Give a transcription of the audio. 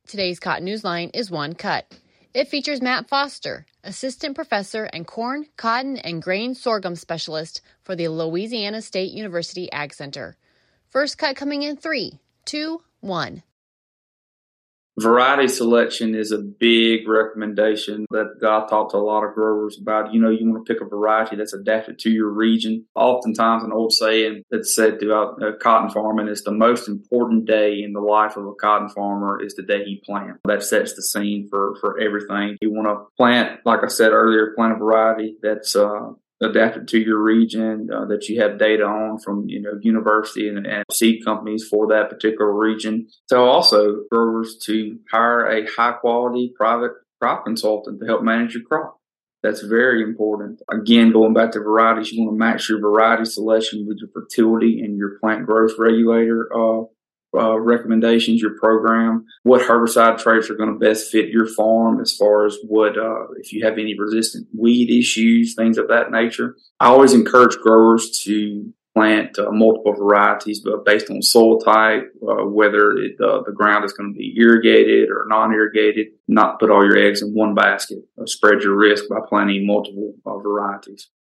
Today's Cotton Newsline is One Cut. It features Matt Foster, assistant professor and corn, cotton, and grain sorghum specialist for the Louisiana State University Ag Center. First cut coming in 3, 2, 1. Variety selection is a big recommendation that I talk to a lot of growers about. You want to pick a variety that's adapted to your region. Oftentimes an old saying that's said throughout cotton farming is the most important day in the life of a cotton farmer is the day he plants. That sets the scene for everything. You want to plant, like I said earlier, plant a variety that's adapted to your region, that you have data on from, university and seed companies for that particular region. So also growers to hire a high quality private crop consultant to help manage your crop. That's very important. Again, going back to varieties, you want to match your variety selection with your fertility and your plant growth regulator recommendations, your program, what herbicide traits are going to best fit your farm as far as what, if you have any resistant weed issues, things of that nature. I always encourage growers to plant multiple varieties, but based on soil type, whether the ground is going to be irrigated or non-irrigated, not put all your eggs in one basket. Spread your risk by planting multiple varieties.